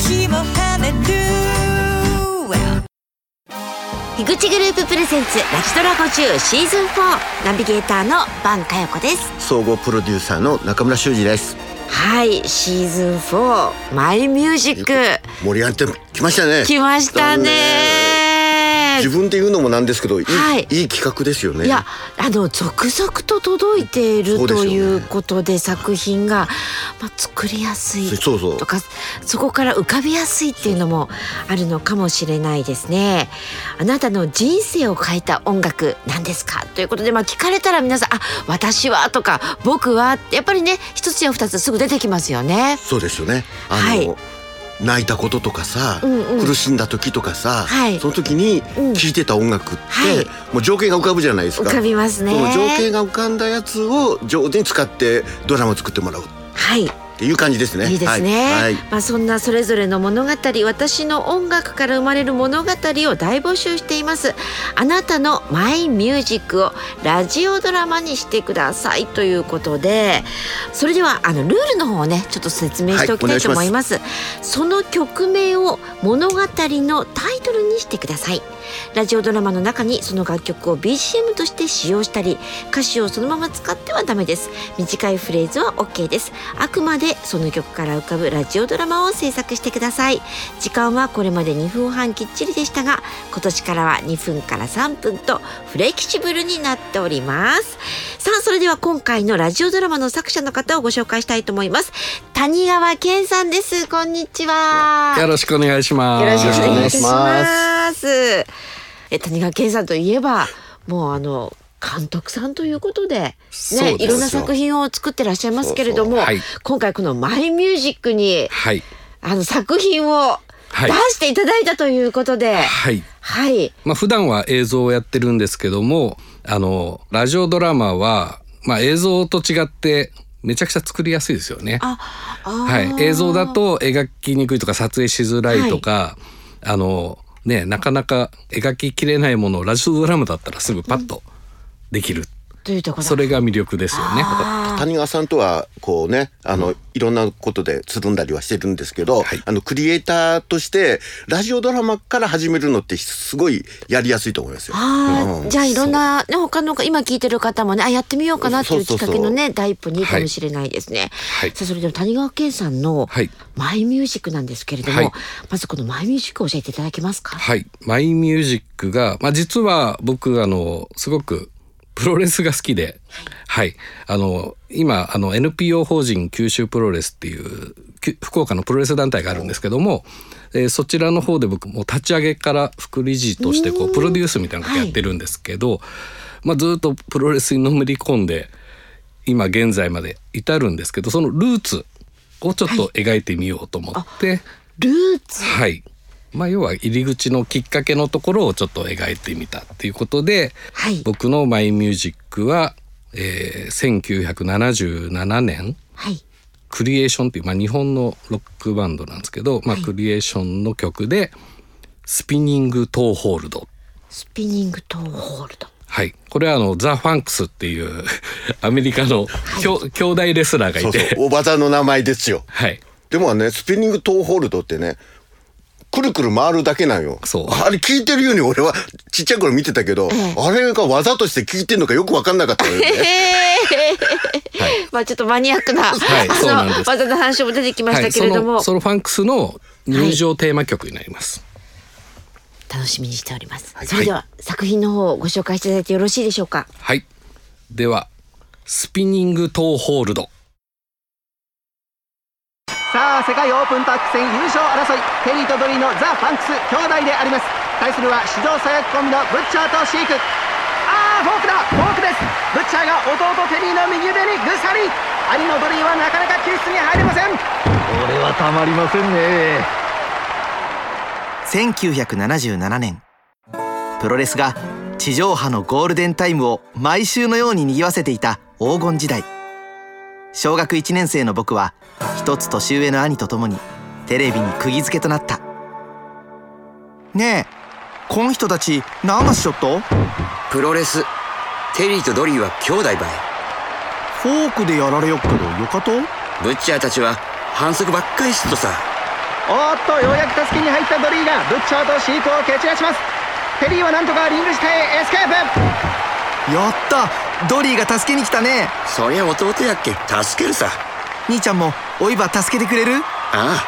日も跳ねる樋口グループプレゼンツラジドラ50シーズン4ナビゲーターの伴佳代子です。 総合プロデューサーの中村修二です。 はい、シーズン4マイミュージック盛り上がってきましたね。 来ましたね。 自分で言うのもなんですけど、いい企画ですよね。 いや、続々と届いているということで、作品が、作りやすいとか、そこから浮かびやすいっていうのもあるのかもしれないですね。あなたの人生を変えた音楽何ですかということで、聞かれたら皆さん私はとか僕はってやっぱりね、一つや二つすぐ出てきますよね。 そうですよね。泣いたこととかさ、苦しんだ時とかさ、その時に聴いてた音楽って、もう情景が浮かぶじゃないですか。 浮かびますね。 その情景が浮かんだやつを上手に使ってドラマを作ってもらう。っていう感じですね。 いいですね。そんなそれぞれの物語、私の音楽から生まれる物語を大募集しています。あなたのマイミュージックをラジオドラマにしてくださいということで、それではルールの方をね、ちょっと説明しておきたいと思います。その曲名を物語のタイトルにしてください。ラジオドラマの中にその楽曲を BGM として使用したり、歌詞をそのまま使ってはダメです。短いフレーズは OK です。あくまでその曲から浮かぶラジオドラマを制作してください。時間はこれまで2分半きっちりでしたが、今年からは2分から3分とフレキシブルになっております。さあ、それでは今回のラジオドラマの作者の方をご紹介したいと思います。谷川健さんです。こんにちは。 よろしくお願いします。 よろしくお願いします。谷川健さんといえば、もう監督さんということで、いろんな作品を作ってらっしゃいますけれども、今回このマイミュージックに、作品を出していただいたということで、 普段は映像をやってるんですけども、ラジオドラマは、映像と違ってめちゃくちゃ作りやすいですよね。映像だと描きにくいとか撮影しづらいとか、なかなか描ききれないものをラジオドラマだったらすぐパッとできる、それが魅力ですよね。 谷川さんとはこうね、いろんなことでつるんだりはしてるんですけど、クリエイターとしてラジオドラマから始めるのってすごいやりやすいと思いますよ。 じゃあいろんな、他の今聞いてる方もね、やってみようかなっていうきっかけのね、第一歩にいいかもしれないですね。さあ、それでは谷川健さんのマイミュージックなんですけれども、まずこのマイミュージックを教えていただけますか。 マイミュージックが、実は僕すごくプロレスが好きで、今NPO 法人九州プロレスっていう福岡のプロレス団体があるんですけども、そちらの方で僕も立ち上げから副理事としてプロデュースみたいなことやってるんですけど、ずっとプロレスにのめり込んで今現在まで至るんですけど、そのルーツをちょっと描いてみようと思って、 ルーツ、 要は入り口のきっかけのところをちょっと描いてみたっていうことで、僕のマイミュージックは、1977年、クリエーションっていう、日本のロックバンドなんですけど、クリエーションの曲でスピニングトーホールド。 スピニングトーホールド。 これはザ・ファンクスっていうアメリカの兄弟レスラーがいて、 おばたの名前ですよ。でもね、スピニングトーホールドってね、くるくる回るだけなんよ。あれ聞いてるように俺はちっちゃい頃見てたけど、あれが技として聞いてるのかよく分かんなかったよね。 ちょっとマニアックな、 そうなんです。 技の話も出てきましたけれども、 そのファンクスの入場テーマ曲になります。 楽しみにしております。それでは作品の方をご紹介していただいてよろしいでしょうか。 ではスピニングトーホールド。 さあ、世界オープンタッグ戦優勝争い、テリーとドリーのザ・ファンクス兄弟であります。対するは史上最悪コンビのブッチャーとシーク。フォークだ、フォークです。ブッチャーが弟テリーの右腕にぐさり。兄のドリーはなかなか救出に入れません。これはたまりませんね。1977年、プロレスが地上波のゴールデンタイムを毎週のように賑わせていた黄金時代。小学1年生の僕は一つ年上の兄と共にテレビに釘付けとなった。ねえ、こん人たち何がしちょっと？ プロレス、テリーとドリーは兄弟ばい。 フォークでやられよっけどよかと？ ブッチャーたちは反則ばっかりしとさ。 おっと、ようやく助けに入ったドリーがブッチャーとシークを蹴散らします。テリーはなんとかリング下へエスケープ。やった、ドリーが助けに来たね。 そりゃ弟やっけ、助けるさ。 兄ちゃんもおいば助けてくれる？ あ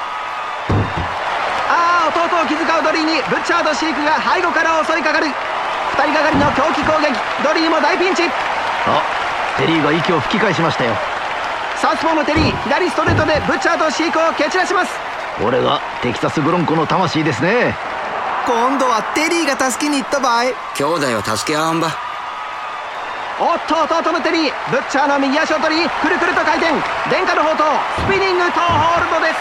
あ、弟を気遣うドリーにブッチャーとシークが背後から襲いかかる。2人がかりの狂気攻撃、ドリーも大ピンチ。あ、テリーが息を吹き返しましたよ。サウスポーのテリー、左ストレートでブッチャーとシークを蹴散らします。これがテキサスブロンコの魂ですね。今度はテリーが助けに行った場合、 兄弟は助け合わんば。 おっと、弟のテリー、ブッチャーの右足を取り、くるくると回転、伝家の宝刀、スピニングトーホールドです。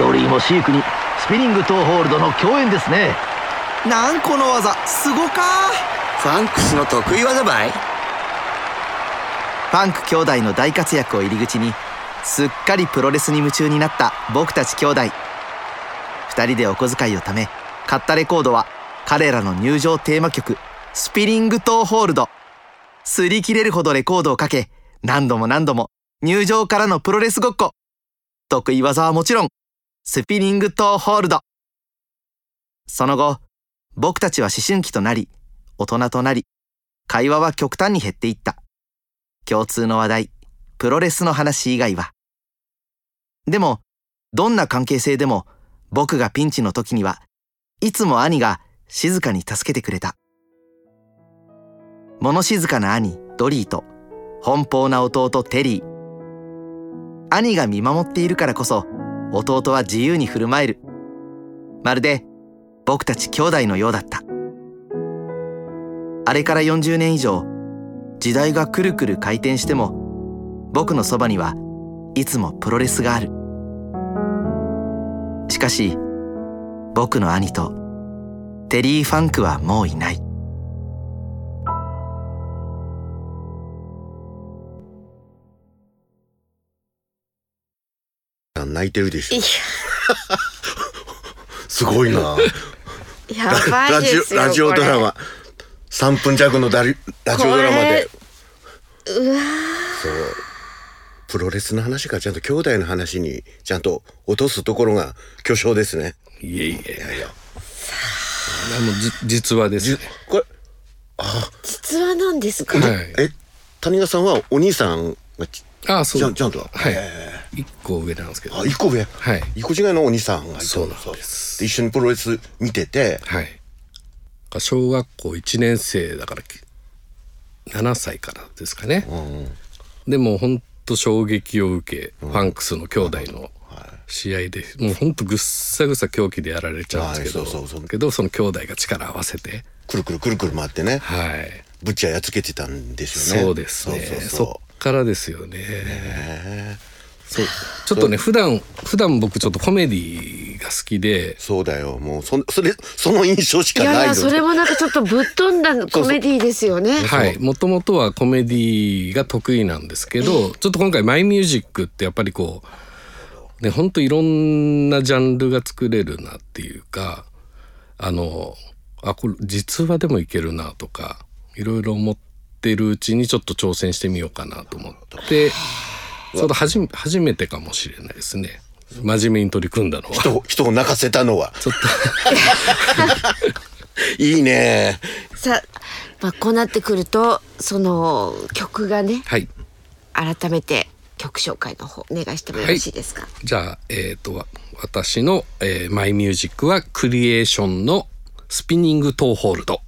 ドリーもシークにスピニングトーホールドの共演ですね。なんこの技、すごか。 ファンクスの得意技ばい。 ファンク兄弟の大活躍を入り口に、すっかりプロレスに夢中になった僕たち兄弟。2人でお小遣いを貯め買ったレコードは彼らの入場テーマ曲、スピリングトーホールド。擦り切れるほどレコードをかけ、何度も何度も入場からのプロレスごっこ。得意技はもちろんスピリングトーホールド。その後、僕たちは思春期となり、大人となり、会話は極端に減っていった。共通の話題、プロレスの話以外は。でも、どんな関係性でも、僕がピンチの時には、いつも兄が静かに助けてくれた。物静かな兄、ドリーと、奔放な弟、テリー。兄が見守っているからこそ、弟は自由に振る舞える。まるで、僕たち兄弟のようだった。あれから40年以上、時代がくるくる回転しても、僕のそばにはいつもプロレスがある。しかし、僕の兄とテリー・ファンクはもういない。 泣いてるでしょ。すごいな。 やばいですよ。 ラジオドラマ3分弱のラジオドラマで。 うわ。 そう。プロレスの話がちゃんと兄弟の話にちゃんと落とすところが巨匠ですね。 いえいえ。もう実話ですね。 これ、 実話なんですか。 はい、 谷川さんはお兄さんがそう。 ちゃんと。 はい。1個上なんですけど。 1個上。 はい。 1個違いのお兄さんがいた。 そうなんです。 一緒にプロレス見てて。 はい。小学校1年生だから7歳からですかね。でも本当衝撃を受け、ファンクスの兄弟の試合でもう本当ぐっさぐさ狂気でやられちゃうんですけど、その兄弟が力合わせてくるくるくるくる回ってね、 はい、 ぶっちゃやっつけてたんですよね。 そうですね。そっからですよね。そうちょっとね普段僕ちょっとコメディが好きで。 そうだよ、もうその印象しかないの。 いやそれもなんかちょっとぶっ飛んだコメディですよね。 はい、もともとはコメディが得意なんですけど、ちょっと今回マイミュージックってやっぱりこうね、本当いろんなジャンルが作れるなっていうか、これ実話でもいけるなとかいろいろ思ってるうちにちょっと挑戦してみようかなと思って、それ初めてかもしれないですね。真面目に取り組んだのは人を泣かせたのはちょっといいね。 さあ、こうなってくるとその曲がね、 はい、 改めて曲紹介の方お願いしてもよろしいですか。はい、 じゃあ、私の、マイミュージックはクリエーションのスピニングトーホールド。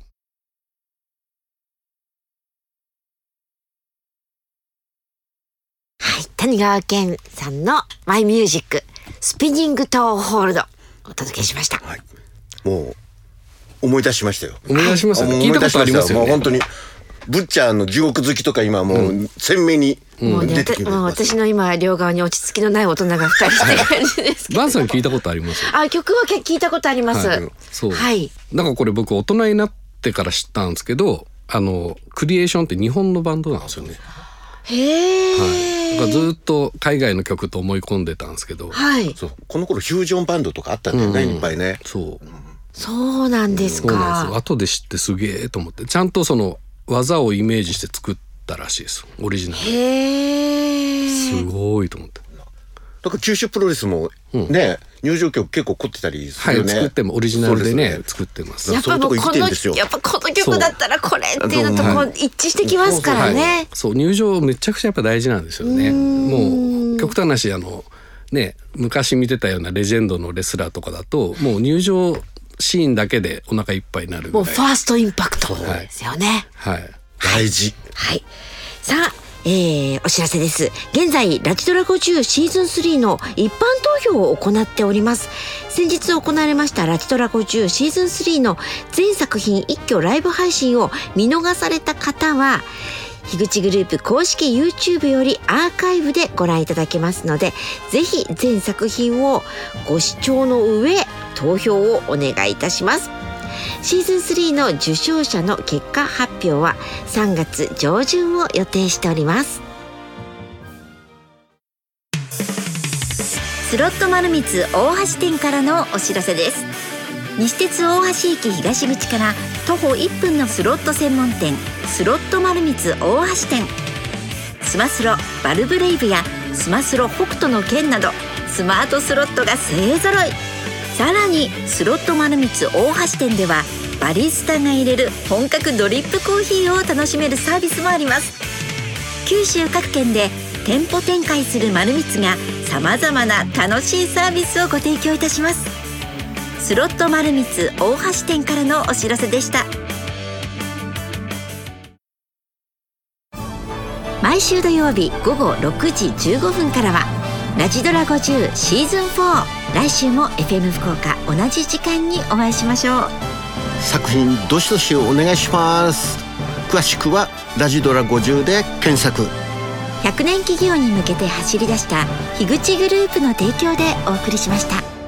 はい、谷川健さんのマイミュージックスピニングトーホールドお届けしました。 はい、もう思い出しましたよ。 思い出しますよね。聞いたことありますよね。 もう本当にブッチャーの地獄好きとか今もう鮮明に出てきてます。 もう私の今両側に落ち着きのない大人が2人してる感じですけど。 バンさん聞いたことあります？ 曲は聞いたことあります。はい、 そう。 はい。 なんかこれ僕大人になってから知ったんですけど、クリエーションって日本のバンドなんですよね。 へえ。はい。ずっと海外の曲と思い込んでたんですけど。 はい。 そう。この頃フュージョンバンドとかあったんだよね、いっぱいね。 そう。 そうなんですか。 そうなんですよ。後で知ってすげえと思って、ちゃんとその技をイメージして作ったらしいです。オリジナル。 へえ。 すごいと思って。 だから九州プロレスもね、 入場曲結構凝ってたりするよね。 作ってもオリジナルでね作ってます。 やっぱもうこの曲だったらこれっていうのとこう一致してきますからね。 そう入場めちゃくちゃやっぱ大事なんですよね。もう極端なしね、昔見てたようなレジェンドのレスラーとかだともう入場シーンだけでお腹いっぱいになるぐらい。 もうファーストインパクトですよね。 大事。 さあ、お知らせです。現在ラジドラ50シーズン3の一般投票を行っております。先日行われましたラジドラ50シーズン3の全作品一挙ライブ配信を見逃された方は樋口グループ公式 YouTube よりアーカイブでご覧いただけますので、ぜひ全作品をご視聴の上投票をお願いいたします。シーズン3の受賞者の結果発表は3月上旬を予定しております。 スロット丸光大橋店からのお知らせです。西鉄大橋駅東口から徒歩1分のスロット専門店スロット丸光大橋店。スマスロバルブレイブやスマスロ北斗の拳などスマートスロットが勢ぞろい。さらにスロット丸光大橋店ではバリスタが入れる本格ドリップコーヒーを楽しめるサービスもあります。九州各県で店舗展開する丸光がさまざまな楽しいサービスをご提供いたします。スロット丸光大橋店からのお知らせでした。毎週土曜日午後6時15分からはラジドラ50シーズン4。来週も FM 福岡同じ時間にお会いしましょう。 作品どしどしお願いします。詳しくはラジドラ50で検索。 100年企業に向けて走り出した樋口グループの提供でお送りしました。